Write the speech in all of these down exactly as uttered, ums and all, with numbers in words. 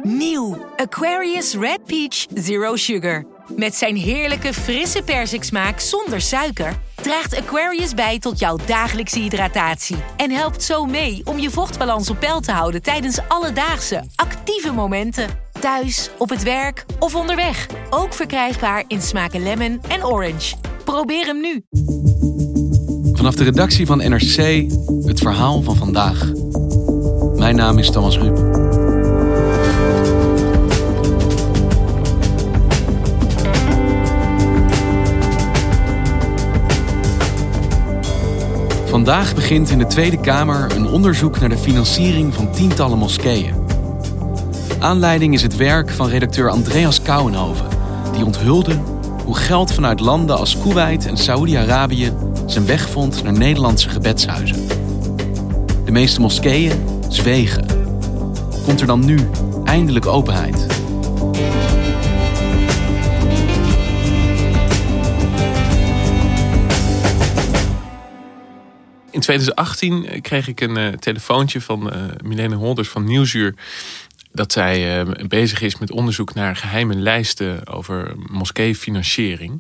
Nieuw Aquarius Red Peach Zero Sugar. Met zijn heerlijke frisse persiksmaak zonder suiker draagt Aquarius bij tot jouw dagelijkse hydratatie. En helpt zo mee om je vochtbalans op peil te houden tijdens alledaagse, actieve momenten. Thuis, op het werk of onderweg. Ook verkrijgbaar in smaken lemon en orange. Probeer hem nu. Vanaf de redactie van N R C, het verhaal van vandaag. Mijn naam is Thomas Ruip. Vandaag begint in de Tweede Kamer een onderzoek naar de financiering van tientallen moskeeën. Aanleiding is het werk van redacteur Andreas Kouwenhoven, die onthulde hoe geld vanuit landen als Koeweit en Saoedi-Arabië zijn weg vond naar Nederlandse gebedshuizen. De meeste moskeeën zwegen. Komt er dan nu eindelijk openheid? In twintig achttien kreeg ik een uh, telefoontje van uh, Milene Holders van Nieuwsuur dat zij uh, bezig is met onderzoek naar geheime lijsten over moskeefinanciering.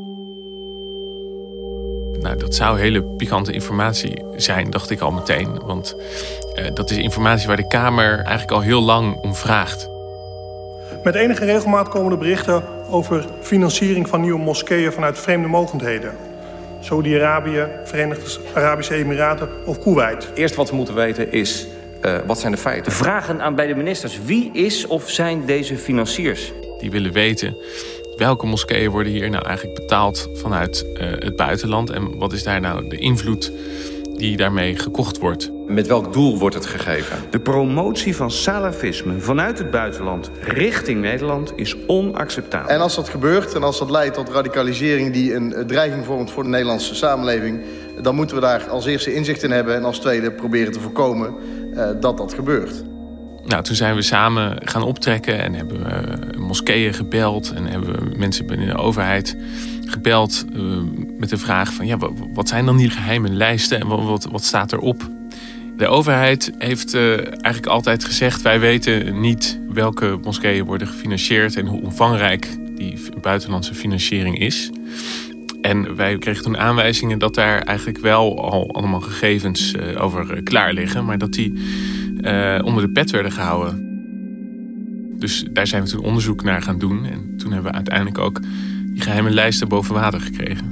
Nou, dat zou hele pikante informatie zijn, dacht ik al meteen. Want uh, dat is informatie waar de Kamer eigenlijk al heel lang om vraagt. Met enige regelmaat komen er berichten over financiering van nieuwe moskeeën vanuit vreemde mogendheden. Saoedi-Arabië, Verenigde Arabische Emiraten of Koeweit. Eerst wat we moeten weten is, uh, wat zijn de feiten? Vragen aan beide ministers. Wie is of zijn deze financiers? Die willen weten welke moskeeën worden hier nou eigenlijk betaald vanuit uh, het buitenland. En wat is daar nou de invloed die daarmee gekocht wordt. Met welk doel wordt het gegeven? De promotie van salafisme vanuit het buitenland richting Nederland is onacceptabel. En als dat gebeurt en als dat leidt tot radicalisering die een dreiging vormt voor de Nederlandse samenleving, dan moeten we daar als eerste inzicht in hebben en als tweede proberen te voorkomen uh, dat dat gebeurt. Nou, toen zijn we samen gaan optrekken en hebben we moskeeën gebeld en hebben we mensen binnen de overheid gebeld uh, met de vraag van ja, wat zijn dan die geheime lijsten en wat, wat staat erop? De overheid heeft uh, eigenlijk altijd gezegd, wij weten niet welke moskeeën worden gefinancierd en hoe omvangrijk die buitenlandse financiering is. En wij kregen toen aanwijzingen dat daar eigenlijk wel al allemaal gegevens uh, over klaar liggen, maar dat die uh, onder de pet werden gehouden. Dus daar zijn we toen onderzoek naar gaan doen en toen hebben we uiteindelijk ook die geheime lijsten boven water gekregen.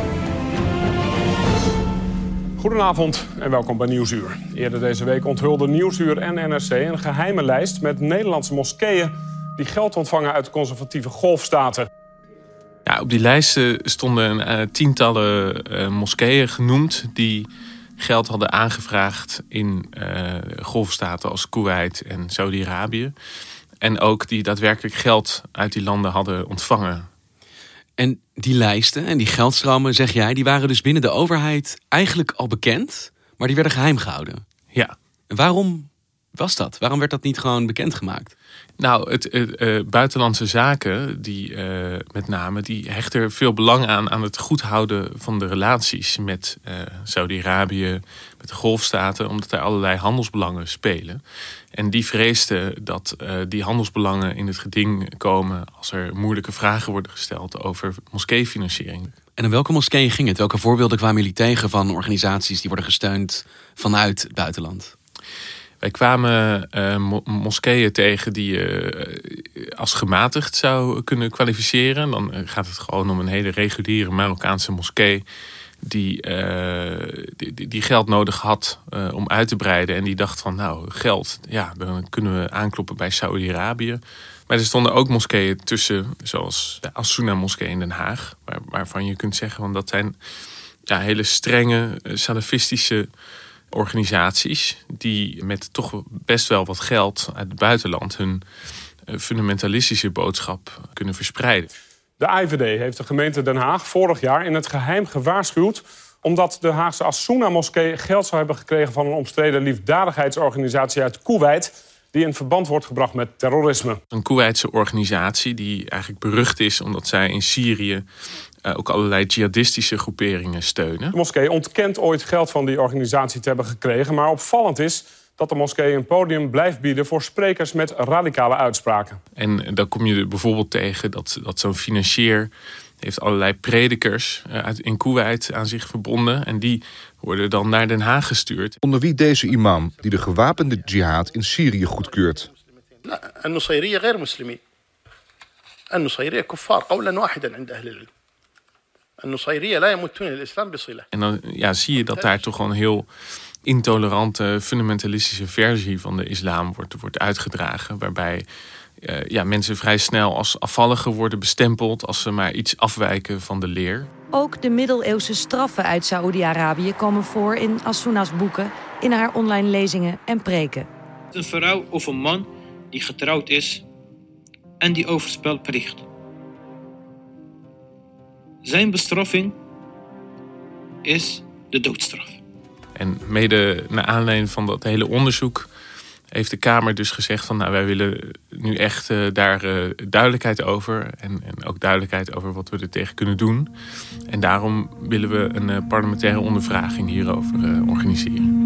Goedenavond en welkom bij Nieuwsuur. Eerder deze week onthulden Nieuwsuur en N R C een geheime lijst met Nederlandse moskeeën die geld ontvangen uit conservatieve golfstaten. Ja, op die lijsten stonden uh, tientallen uh, moskeeën genoemd die geld hadden aangevraagd in uh, golfstaten als Koeweit en Saudi-Arabië. En ook die daadwerkelijk geld uit die landen hadden ontvangen. En die lijsten en die geldstromen, zeg jij, die waren dus binnen de overheid eigenlijk al bekend, maar die werden geheim gehouden. Ja. En waarom was dat? Waarom werd dat niet gewoon bekendgemaakt? Nou, het, het uh, buitenlandse zaken, die uh, met name, die hechten er veel belang aan aan het goed houden van de relaties met uh, Saudi-Arabië, met de golfstaten, omdat er allerlei handelsbelangen spelen. En die vreesden dat uh, die handelsbelangen in het geding komen als er moeilijke vragen worden gesteld over moskeefinanciering. En in welke moskeeën ging het? Welke voorbeelden kwamen jullie tegen van organisaties die worden gesteund vanuit het buitenland? Wij kwamen uh, mo- moskeeën tegen die je uh, als gematigd zou kunnen kwalificeren. Dan uh, gaat het gewoon om een hele reguliere Marokkaanse moskee die, uh, die, die geld nodig had uh, om uit te breiden. En die dacht van nou, geld, ja, dan kunnen we aankloppen bij Saudi-Arabië. Maar er stonden ook moskeeën tussen, zoals de As-Sunnah-moskee in Den Haag. Waar, waarvan je kunt zeggen, want dat zijn ja, hele strenge uh, salafistische organisaties die met toch best wel wat geld uit het buitenland hun fundamentalistische boodschap kunnen verspreiden. De I V D heeft de gemeente Den Haag vorig jaar in het geheim gewaarschuwd omdat de Haagse As-Sunnah-moskee geld zou hebben gekregen van een omstreden liefdadigheidsorganisatie uit Koeweit die in verband wordt gebracht met terrorisme. Een Koeweitse organisatie die eigenlijk berucht is omdat zij in Syrië uh, ook allerlei jihadistische groeperingen steunen. De moskee ontkent ooit geld van die organisatie te hebben gekregen, maar opvallend is dat de moskee een podium blijft bieden voor sprekers met radicale uitspraken. En dan kom je er bijvoorbeeld tegen dat, dat zo'n financier heeft allerlei predikers uit in Koeweit aan zich verbonden. En die worden dan naar Den Haag gestuurd. Onder wie deze imam die de gewapende jihad in Syrië goedkeurt. النصيرية غير مسلمين. النصيرية كفار قولا واحدا عند أهل العلم. النصيرية لا يمتون الإسلام بصلة. En dan ja, zie je dat daar toch gewoon een heel intolerante, fundamentalistische versie van de islam wordt, wordt uitgedragen. Waarbij uh, ja, mensen vrij snel als afvalligen worden bestempeld als ze maar iets afwijken van de leer. Ook de middeleeuwse straffen uit Saoedi-Arabië komen voor in As-Sunnah's boeken, in haar online lezingen en preken. Een vrouw of een man die getrouwd is en die overspel pleegt. Zijn bestraffing is de doodstraf. En mede naar aanleiding van dat hele onderzoek heeft de Kamer dus gezegd van nou, wij willen nu echt uh, daar uh, duidelijkheid over. En, en ook duidelijkheid over wat we er tegen kunnen doen. En daarom willen we een uh, parlementaire ondervraging hierover uh, organiseren.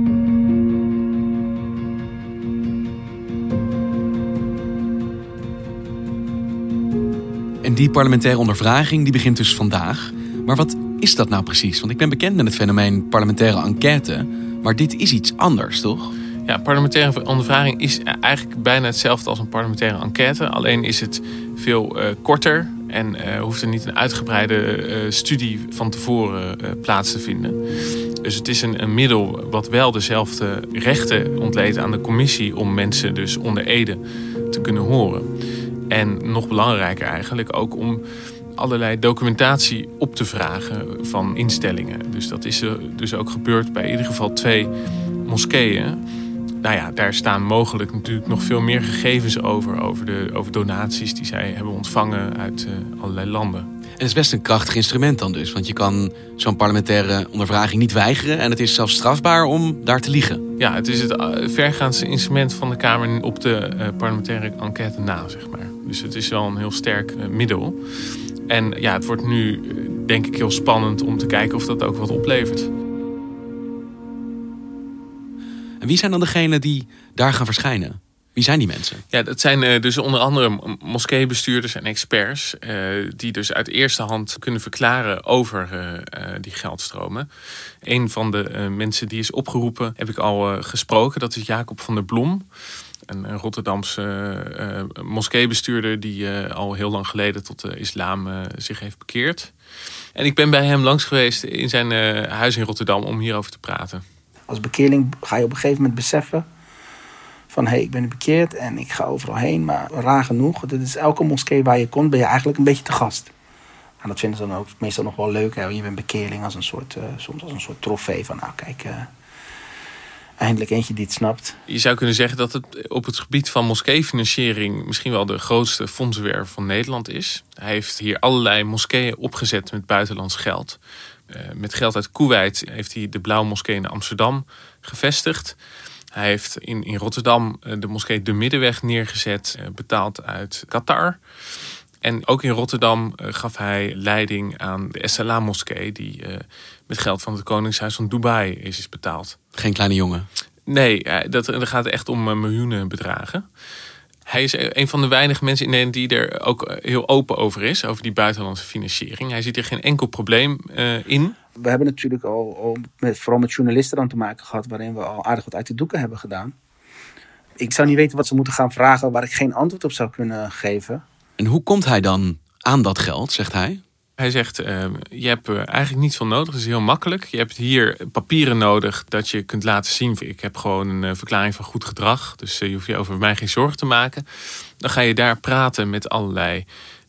En die parlementaire ondervraging die begint dus vandaag. Maar wat is dat nou precies? Want ik ben bekend met het fenomeen parlementaire enquête. Maar dit is iets anders, toch? Ja, parlementaire ondervraging is eigenlijk bijna hetzelfde als een parlementaire enquête. Alleen is het veel uh, korter en uh, hoeft er niet een uitgebreide uh, studie van tevoren uh, plaats te vinden. Dus het is een, een middel wat wel dezelfde rechten ontleent aan de commissie om mensen dus onder ede te kunnen horen. En nog belangrijker eigenlijk ook om allerlei documentatie op te vragen van instellingen. Dus dat is er dus ook gebeurd bij in ieder geval twee moskeeën. Nou ja, daar staan mogelijk natuurlijk nog veel meer gegevens over. Over, de, over donaties die zij hebben ontvangen uit uh, allerlei landen. En het is best een krachtig instrument dan dus. Want je kan zo'n parlementaire ondervraging niet weigeren. En het is zelfs strafbaar om daar te liegen. Ja, het is het vergaandste instrument van de Kamer op de uh, parlementaire enquête na, zeg maar. Dus het is wel een heel sterk uh, middel. En ja, het wordt nu uh, denk ik heel spannend om te kijken of dat ook wat oplevert. En wie zijn dan degenen die daar gaan verschijnen? Wie zijn die mensen? Ja, dat zijn uh, dus onder andere moskeebestuurders en experts. Uh, die dus uit eerste hand kunnen verklaren over uh, uh, die geldstromen. Een van de uh, mensen die is opgeroepen heb ik al uh, gesproken. Dat is Jacob van der Blom. Een, een Rotterdamse uh, uh, moskeebestuurder die uh, al heel lang geleden tot de islam uh, zich heeft bekeerd. En ik ben bij hem langs geweest in zijn uh, huis in Rotterdam om hierover te praten. Als bekeerling ga je op een gegeven moment beseffen van hé, hey, ik ben nu bekeerd en ik ga overal heen. Maar raar genoeg, dat is elke moskee waar je komt, ben je eigenlijk een beetje te gast. En dat vinden ze dan ook meestal nog wel leuk. Hè? Je bent bekeerling als een soort, uh, soms als een soort trofee van nou kijk, uh, eindelijk eentje die het snapt. Je zou kunnen zeggen dat het op het gebied van moskeefinanciering misschien wel de grootste fondsenwerver van Nederland is. Hij heeft hier allerlei moskeeën opgezet met buitenlands geld. Uh, met geld uit Koeweit heeft hij de Blauwe Moskee in Amsterdam gevestigd. Hij heeft in, in Rotterdam uh, de moskee De Middenweg neergezet, uh, betaald uit Qatar. En ook in Rotterdam uh, gaf hij leiding aan de Essalam moskee, die uh, met geld van het Koningshuis van Dubai is, is betaald. Geen kleine jongen? Nee, uh, dat, dat gaat echt om uh, miljoenen bedragen. Hij is een van de weinige mensen in Nederland die er ook heel open over is, over die buitenlandse financiering. Hij ziet er geen enkel probleem uh, in. We hebben natuurlijk al, al met, vooral met journalisten aan te maken gehad, waarin we al aardig wat uit de doeken hebben gedaan. Ik zou niet weten wat ze moeten gaan vragen waar ik geen antwoord op zou kunnen geven. En hoe komt hij dan aan dat geld, zegt hij? Hij zegt, uh, je hebt uh, eigenlijk niet veel nodig. Het is heel makkelijk. Je hebt hier papieren nodig dat je kunt laten zien. Ik heb gewoon een uh, verklaring van goed gedrag. Dus uh, je hoeft je over mij geen zorgen te maken. Dan ga je daar praten met allerlei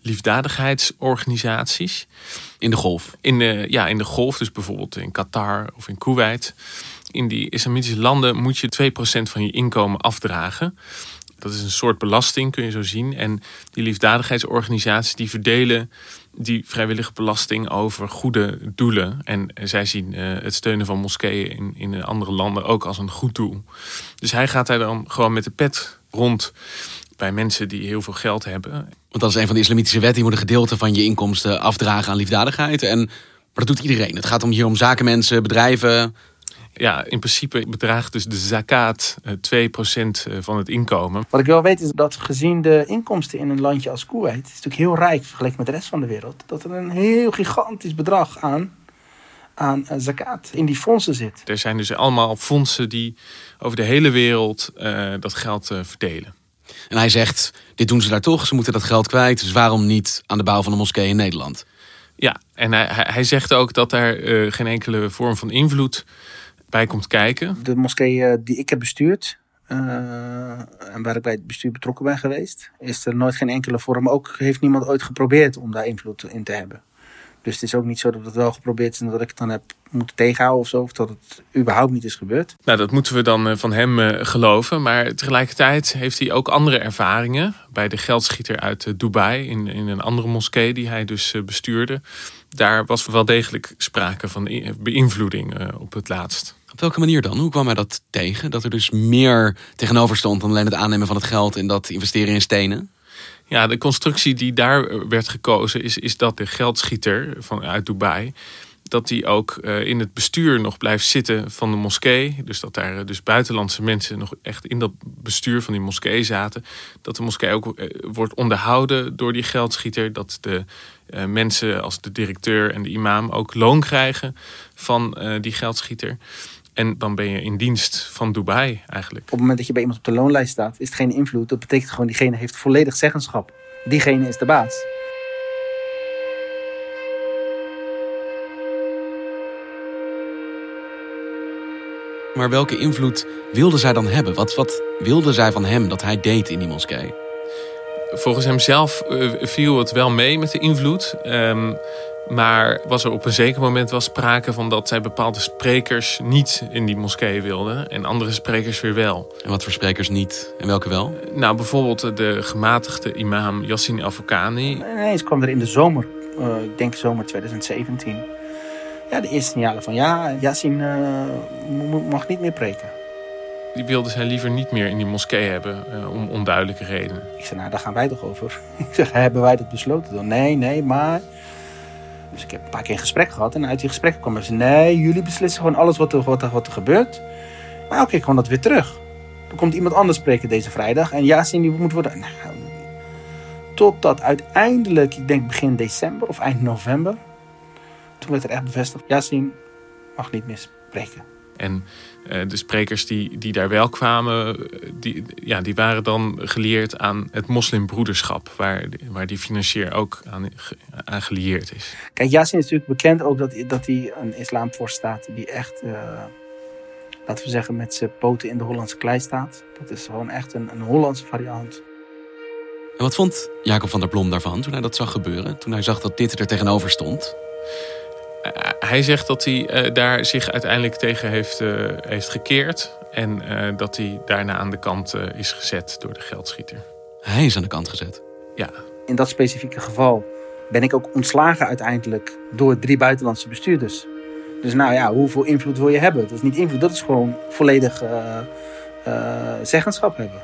liefdadigheidsorganisaties. In de golf? In de, ja, in de golf. Dus bijvoorbeeld in Qatar of in Koeweit. In die islamitische landen moet je twee procent van je inkomen afdragen. Dat is een soort belasting, kun je zo zien. En die liefdadigheidsorganisaties die verdelen die vrijwillige belasting over goede doelen. En zij zien uh, het steunen van moskeeën in, in andere landen ook als een goed doel. Dus hij gaat daar dan gewoon met de pet rond bij mensen die heel veel geld hebben. Want dat is een van de islamitische wetten. Je moet een gedeelte van je inkomsten afdragen aan liefdadigheid. En, maar dat doet iedereen. Het gaat om hier om zakenmensen, bedrijven. Ja, in principe bedraagt dus de zakat twee procent van het inkomen. Wat ik wel weet is dat gezien de inkomsten in een landje als Koeweit, is natuurlijk heel rijk vergeleken met de rest van de wereld, dat er een heel gigantisch bedrag aan, aan zakat in die fondsen zit. Er zijn dus allemaal fondsen die over de hele wereld uh, dat geld uh, verdelen. En hij zegt, dit doen ze daar toch, ze moeten dat geld kwijt, dus waarom niet aan de bouw van een moskee in Nederland? Ja, en hij, hij zegt ook dat daar uh, geen enkele vorm van invloed bij komt kijken. De moskee die ik heb bestuurd, uh, en waar ik bij het bestuur betrokken ben geweest, is er nooit geen enkele vorm. Ook heeft niemand ooit geprobeerd om daar invloed in te hebben. Dus het is ook niet zo dat het wel geprobeerd is en dat ik het dan heb moeten tegenhouden of zo. Of dat het überhaupt niet is gebeurd. Nou, dat moeten we dan van hem uh, geloven. Maar tegelijkertijd heeft hij ook andere ervaringen. Bij de geldschieter uit uh, Dubai, in, in een andere moskee die hij dus uh, bestuurde. Daar was wel degelijk sprake van beïnvloeding uh, op het laatst. Op welke manier dan? Hoe kwam hij dat tegen? Dat er dus meer tegenover stond dan alleen het aannemen van het geld en dat investeren in stenen? Ja, de constructie die daar werd gekozen is, is dat de geldschieter van, uit Dubai, dat die ook uh, in het bestuur nog blijft zitten van de moskee. Dus dat daar uh, dus buitenlandse mensen nog echt in dat bestuur van die moskee zaten. Dat de moskee ook uh, wordt onderhouden door die geldschieter. Dat de uh, mensen als de directeur en de imam ook loon krijgen van uh, die geldschieter. En dan ben je in dienst van Dubai eigenlijk. Op het moment dat je bij iemand op de loonlijst staat, is het geen invloed. Dat betekent gewoon, diegene heeft volledig zeggenschap. Diegene is de baas. Maar welke invloed wilde zij dan hebben? Wat, wat wilde zij van hem dat hij deed in die moskee? Volgens hemzelf uh, viel het wel mee met de invloed. Um, maar was er op een zeker moment wel sprake van dat zij bepaalde sprekers niet in die moskee wilden. En andere sprekers weer wel. En wat voor sprekers niet en welke wel? Nou, bijvoorbeeld de gematigde imam Yassin Al-Fokani. Ineens kwam er in de zomer, uh, ik denk zomer twintig zeventien... ja, de eerste signalen van ja, Yassin uh, mag niet meer preken. Die wilde zij liever niet meer in die moskee hebben, uh, om onduidelijke redenen. Ik zei, nou, daar gaan wij toch over? Ik zeg, hebben wij dat besloten dan? Nee, nee, maar... Dus ik heb een paar keer een gesprek gehad en uit die gesprekken kwam er ze, nee, jullie beslissen gewoon alles wat er, wat er, wat er gebeurt. Maar oké, kwam dat weer terug. Dan komt iemand anders spreken deze vrijdag en Yassin die moet worden... Nou, totdat uiteindelijk, ik denk begin december of eind november... Toen werd er echt bevestigd, Yassin mag niet meer spreken. En uh, de sprekers die, die daar wel kwamen, die, ja, die waren dan gelieerd aan het moslimbroederschap. Waar, waar die financier ook aan, aan gelieerd is. Kijk, Yassin is natuurlijk bekend ook dat, dat hij een islamvorst staat die echt, uh, laten we zeggen, met zijn poten in de Hollandse klei staat. Dat is gewoon echt een, een Hollandse variant. En wat vond Jacob van der Blom daarvan toen hij dat zag gebeuren? Toen hij zag dat dit er tegenover stond? Uh, hij zegt dat hij uh, daar zich uiteindelijk tegen heeft, uh, heeft gekeerd. En uh, dat hij daarna aan de kant uh, is gezet door de geldschieter. Hij is aan de kant gezet? Ja. In dat specifieke geval ben ik ook ontslagen uiteindelijk door drie buitenlandse bestuurders. Dus nou ja, hoeveel invloed wil je hebben? Dat is niet invloed, dat is gewoon volledig uh, uh, zeggenschap hebben.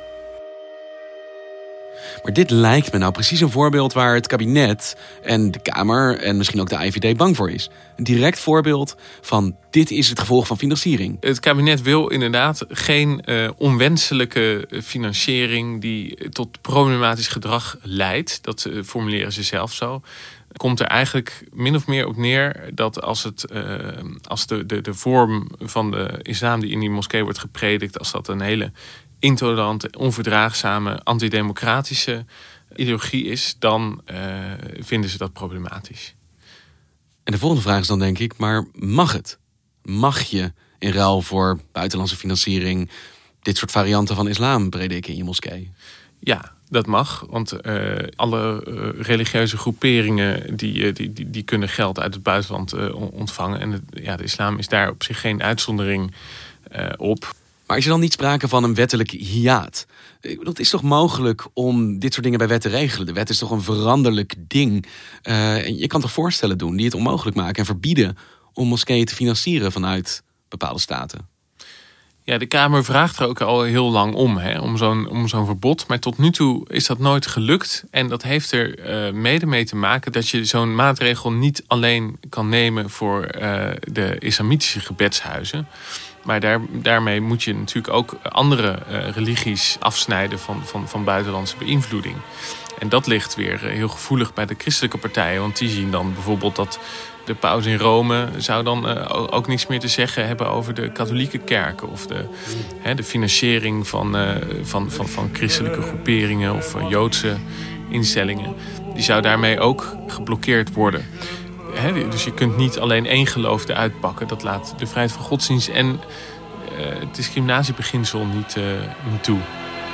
Maar dit lijkt me nou precies een voorbeeld waar het kabinet en de Kamer en misschien ook de I V D bang voor is. Een direct voorbeeld van dit is het gevolg van financiering. Het kabinet wil inderdaad geen uh, onwenselijke financiering die tot problematisch gedrag leidt. Dat uh, formuleren ze zelf zo. Komt er eigenlijk min of meer op neer dat als, het, uh, als de, de, de vorm van de islam die in die moskee wordt gepredikt, als dat een hele intolerante, onverdraagzame, antidemocratische ideologie is, dan uh, vinden ze dat problematisch. En de volgende vraag is dan denk ik, maar mag het? Mag je in ruil voor buitenlandse financiering dit soort varianten van islam prediken in je moskee? Ja, dat mag. Want uh, alle uh, religieuze groeperingen die, die, die, die kunnen geld uit het buitenland uh, ontvangen. En het, ja, de islam is daar op zich geen uitzondering uh, op. Maar is er dan niet sprake van een wettelijk hiaat? Het is toch mogelijk om dit soort dingen bij wet te regelen? De wet is toch een veranderlijk ding? Uh, en je kan toch voorstellen doen die het onmogelijk maken en verbieden om moskeeën te financieren vanuit bepaalde staten? Ja, de Kamer vraagt er ook al heel lang om, hè, om zo'n, om zo'n verbod. Maar tot nu toe is dat nooit gelukt. En dat heeft er uh, mede mee te maken dat je zo'n maatregel niet alleen kan nemen voor uh, de islamitische gebedshuizen. Maar daar, daarmee moet je natuurlijk ook andere uh, religies afsnijden van, van, van buitenlandse beïnvloeding. En dat ligt weer heel gevoelig bij de christelijke partijen. Want die zien dan bijvoorbeeld dat de paus in Rome zou dan uh, ook niets meer te zeggen hebben over de katholieke kerken. Of de, hè, de financiering van, uh, van, van, van christelijke groeperingen of uh, Joodse instellingen. Die zou daarmee ook geblokkeerd worden. Hè, dus je kunt niet alleen één geloof eruit pakken. Dat laat de vrijheid van godsdienst en uh, het discriminatiebeginsel niet, uh, niet toe.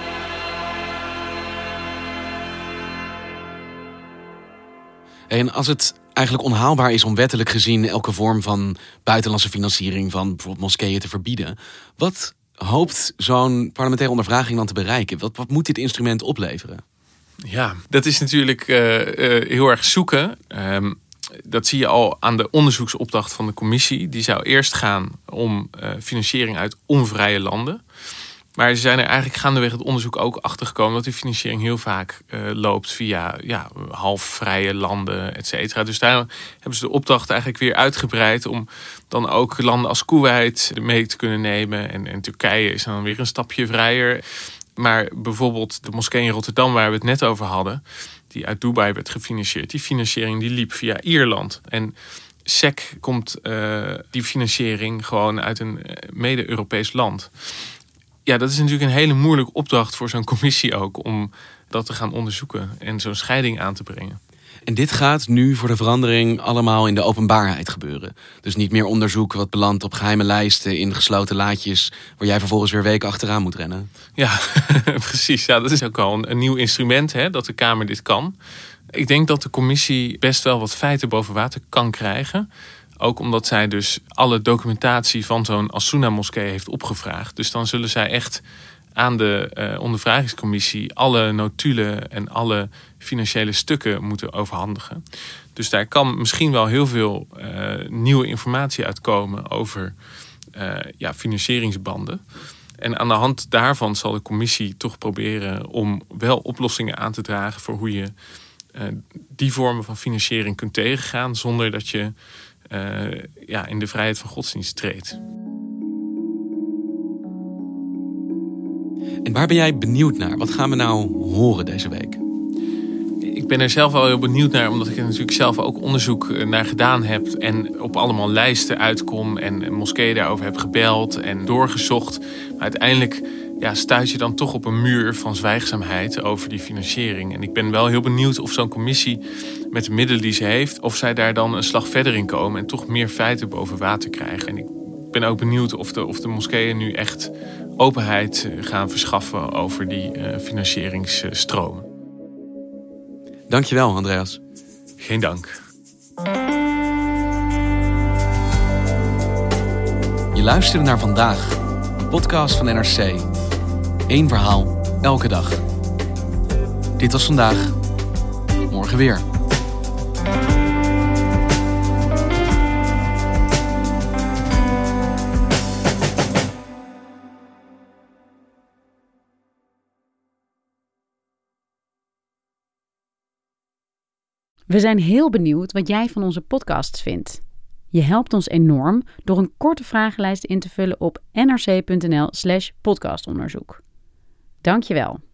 En als het eigenlijk onhaalbaar is om wettelijk gezien elke vorm van buitenlandse financiering van bijvoorbeeld moskeeën te verbieden, wat hoopt zo'n parlementaire ondervraging dan te bereiken? Wat, wat moet dit instrument opleveren? Ja, dat is natuurlijk uh, uh, heel erg zoeken. Um, dat zie je al aan de onderzoeksopdracht van de commissie. Die zou eerst gaan om uh, financiering uit onvrije landen. Maar ze zijn er eigenlijk gaandeweg het onderzoek ook achter gekomen dat die financiering heel vaak uh, loopt via ja, halfvrije landen, et cetera. Dus daar hebben ze de opdracht eigenlijk weer uitgebreid om dan ook landen als Koeweit mee te kunnen nemen. En, en Turkije is dan weer een stapje vrijer. Maar bijvoorbeeld de moskee in Rotterdam, waar we het net over hadden, die uit Dubai werd gefinancierd, die financiering die liep via Ierland. En S E C komt uh, die financiering gewoon uit een mede-Europees land. Ja, dat is natuurlijk een hele moeilijke opdracht voor zo'n commissie ook om dat te gaan onderzoeken en zo'n scheiding aan te brengen. En dit gaat nu voor de verandering allemaal in de openbaarheid gebeuren. Dus niet meer onderzoek wat belandt op geheime lijsten in gesloten laadjes waar jij vervolgens weer weken achteraan moet rennen. Ja, precies. Ja, dat is ook al een, een nieuw instrument, hè, dat de Kamer dit kan. Ik denk dat de commissie best wel wat feiten boven water kan krijgen. Ook omdat zij dus alle documentatie van zo'n As-Sunna-moskee heeft opgevraagd. Dus dan zullen zij echt aan de uh, ondervragingscommissie alle notulen en alle financiële stukken moeten overhandigen. Dus daar kan misschien wel heel veel uh, nieuwe informatie uitkomen over uh, ja, financieringsbanden. En aan de hand daarvan zal de commissie toch proberen om wel oplossingen aan te dragen voor hoe je uh, die vormen van financiering kunt tegengaan zonder dat je Uh, ja, in de vrijheid van godsdienst treedt. En waar ben jij benieuwd naar? Wat gaan we nou horen deze week? Ik ben er zelf wel heel benieuwd naar, omdat ik er natuurlijk zelf ook onderzoek naar gedaan heb en op allemaal lijsten uitkom en moskeeën daarover heb gebeld en doorgezocht. Maar uiteindelijk ja, stuit je dan toch op een muur van zwijgzaamheid over die financiering. En ik ben wel heel benieuwd of zo'n commissie met de middelen die ze heeft, of zij daar dan een slag verder in komen en toch meer feiten boven water krijgen. En ik ben ook benieuwd of de, of de moskeeën nu echt openheid gaan verschaffen over die uh, financieringsstromen. Dankjewel, Andreas. Geen dank. Je luisterde naar Vandaag, een podcast van N R C. Eén verhaal, elke dag. Dit was Vandaag. Morgen weer. We zijn heel benieuwd wat jij van onze podcasts vindt. Je helpt ons enorm door een korte vragenlijst in te vullen op nrc.nl slash podcastonderzoek. Dank je wel.